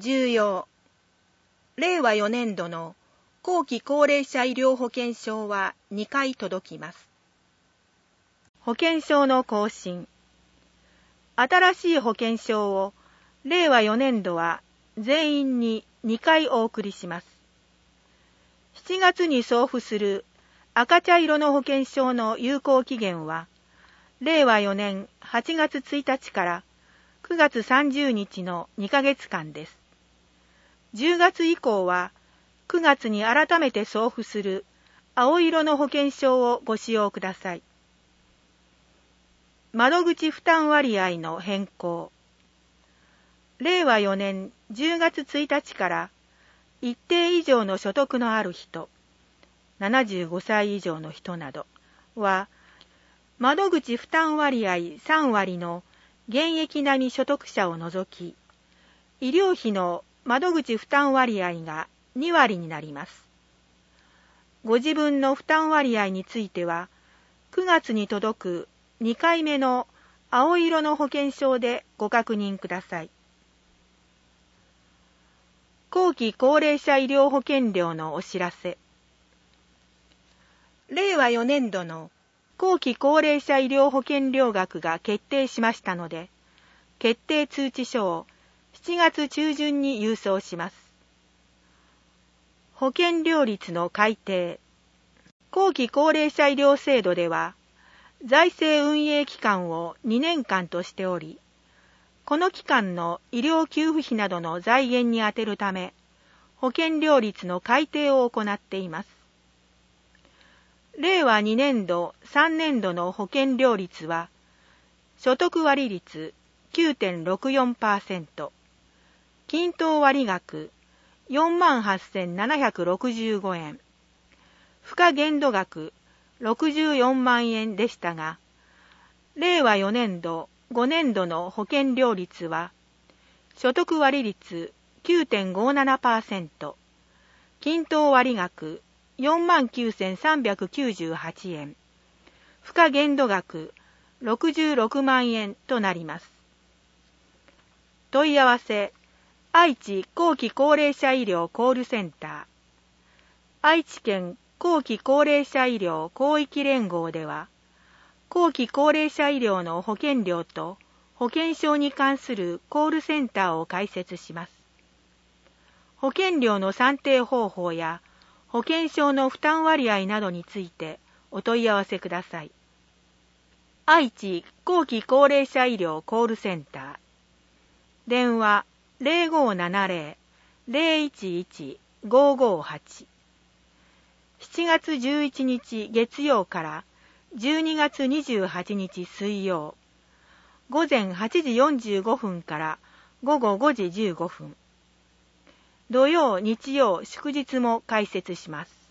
重要。令和4年度の後期高齢者医療保険証は2回届きます。保険証の更新。新しい保険証を令和4年度は全員に2回お送りします。7月に送付する赤茶色の保険証の有効期限は令和4年8月1日から9月30日の2ヶ月間です。10月以降は9月に改めて送付する青色の保険証をご使用ください。窓口負担割合の変更。令和4年10月1日から一定以上の所得のある人、75歳以上の人などは、窓口負担割合3割の現役並み所得者を除き、医療費の窓口負担割合が2割になります。ご自分の負担割合については、9月に届く2回目の青色の保険証でご確認ください。後期高齢者医療保険料のお知らせ。令和4年度の後期高齢者医療保険料額が決定しましたので、決定通知書を7月中旬に郵送します。保険料率の改定。後期高齢者医療制度では、財政運営期間を2年間としており、この期間の医療給付費などの財源に充てるため、保険料率の改定を行っています。令和2年度3年度の保険料率は、所得割率 9.64%、均等割額 48,765 円、付加限度額64万円でしたが、令和4年度5年度の保険料率は、所得割率 9.57%、均等割額 49,398 円、付加限度額66万円となります。問い合わせ、愛知後期高齢者医療コールセンター、愛知県後期高齢者医療広域連合では、後期高齢者医療の保険料と保険証に関するコールセンターを開設します。保険料の算定方法や保険証の負担割合などについてお問い合わせください。愛知後期高齢者医療コールセンター。電話 0570-011-558。7月11日月曜から12月28日水曜、午前8時45分から午後5時15分。土曜、日曜、祝日も開設します。